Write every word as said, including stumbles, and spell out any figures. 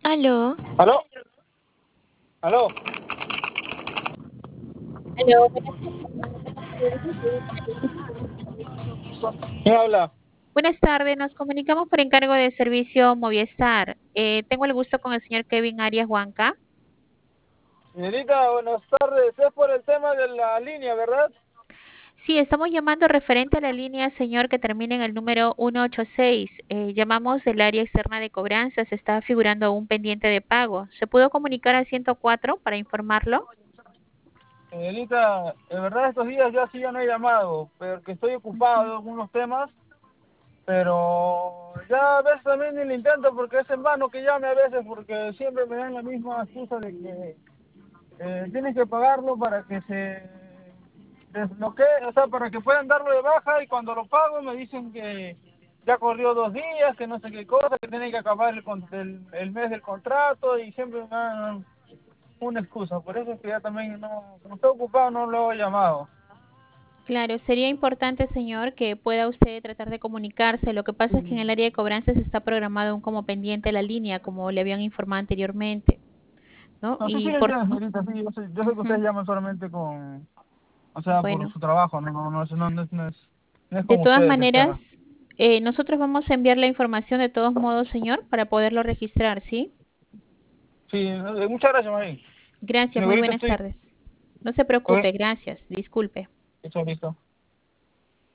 Aló, ¿Aló? ¿Aló? aló, buenas tardes. ¿Quién habla? Buenas tardes, nos comunicamos por encargo de servicio Movistar. Eh, tengo el gusto con el señor Kevin Arias Huanca. Señorita, buenas tardes. Es por el tema de la línea, ¿verdad? Sí, estamos llamando referente a la línea, señor, que termina en el número ciento ochenta y seis. Eh, llamamos del área externa de cobranzas, está figurando un pendiente de pago. ¿Se pudo comunicar al ciento cuatro para informarlo? Señorita, de verdad estos días ya sí ya no he llamado, porque estoy ocupado Ujú. en algunos temas, pero ya a veces también ni lo intento porque es en vano que llame a veces porque siempre me dan la misma excusa de que eh, tienes que pagarlo para que se desbloquee, o sea, para que puedan darlo de baja y cuando lo pago me dicen que ya corrió dos días, que no sé qué cosa, que tienen que acabar el, con- el, el mes del contrato y siempre me dan una excusa. Por eso es que ya también no, como estoy ocupado no lo he llamado. Claro, sería importante, señor, que pueda usted tratar de comunicarse. Lo que pasa es que en el área de cobranzas está programado aún como pendiente la línea, como le habían informado anteriormente, ¿no? No, sí, sí, Y lo por, entiendo, señorita, sí, yo sé, yo sé que ustedes ujú, llaman solamente con, o sea, por bueno, su trabajo, no, no, no, es- no, no es, no es no es de con todas ustedes el tema. maneras, eh, nosotros vamos a enviar la información de todos modos, señor, para poderlo registrar, ¿sí? Sí, eh, muchas gracias, Marín. Gracias, muy Señorita, buenas estoy... tardes. No se Ok, preocupe, gracias, disculpe. eso listo.